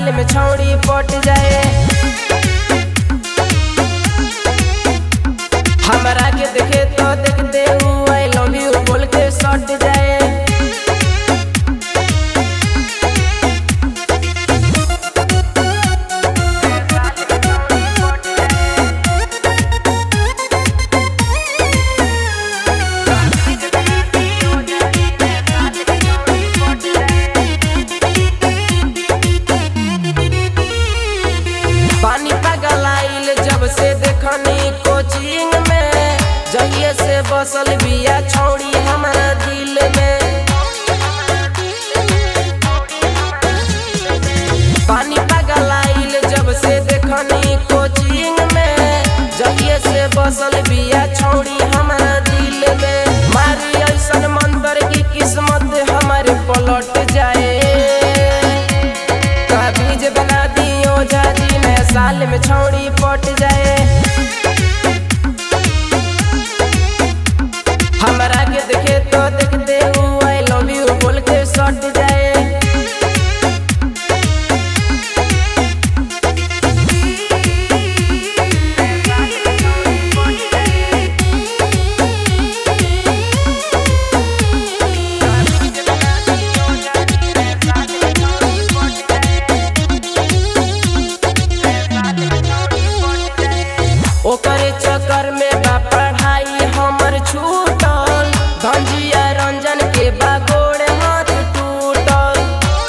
साल में छौड़ी पट जाए। हमरा के देखे तो देखते आई लव यू बोल के सट जाए। पानी पगलाइल जब से देखनी कोचिंग में, जहिए से बसल बिया छौड़ी हमारा दिल में। पानी पगलाइल जब से देखनी कोचिंग में, जहिए से बसल बिया छौड़ी हमारा दिल में। मारी ऐसन मंतर की किस्मत हमारे पलट जाए। बीज बना दियो जाजी नया साल में छौड़ी पट जाए। हमरा के देखे तो देखते आई लव यू बोल के सट जाए। ओकरे चक्कर में बा पढ़ाई हमर छूटल, धंजिया रंजन के बा गोड़ हाथ टूटल।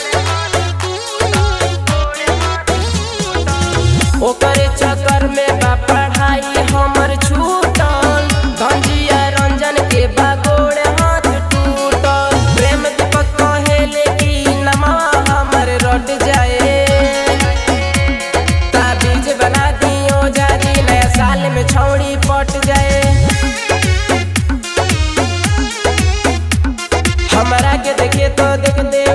ओकरे चक्कर में बा पढ़ाई हमर छूटल, धंजिया रंजन के बा गोड़ हाथ टूटल। प्रेम दीपक कहेले कि नमा हमर रट जाए। ताबीज बना दियो जाजी नया साल में छौड़ी पट जाए। हमरा के देखे तो देखते